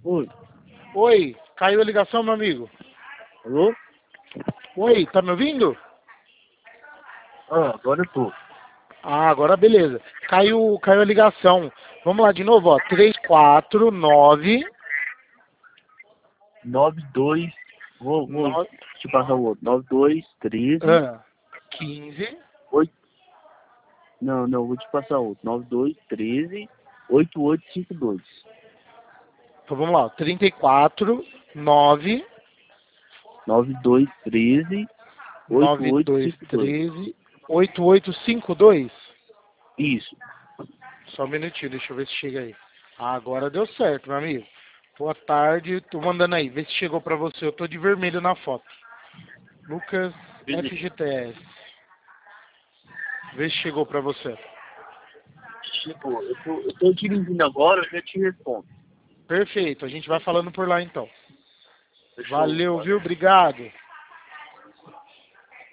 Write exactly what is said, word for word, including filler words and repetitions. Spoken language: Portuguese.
Oi. Oi, caiu a ligação, meu amigo. Alô? Oi, tá me ouvindo? Ah, agora eu tô. Ah, agora beleza. Caiu, caiu a ligação. Vamos lá de novo, ó. três quatro nove nove dois. Vou, vou nove te passar o outro. nove dois treze. ah, quinze. oito. Não, não, vou te passar outro. nove dois treze. oito oito cinco dois. Então vamos lá, trinta e quatro nove nove dois treze. oito nove oito dois cinco dois. treze oito oito cinco dois. Isso. Só um minutinho, deixa eu ver se chega aí. Ah, agora deu certo, meu amigo. Boa tarde, tô mandando aí, vê se chegou pra você. Eu tô de vermelho na foto. Lucas Beleza. F G T S. Vê se chegou pra você. Chegou. Eu tô, eu tô dirigindo agora, eu já te respondo. Perfeito, a gente vai falando por lá então. Fechou. Valeu, viu? Obrigado.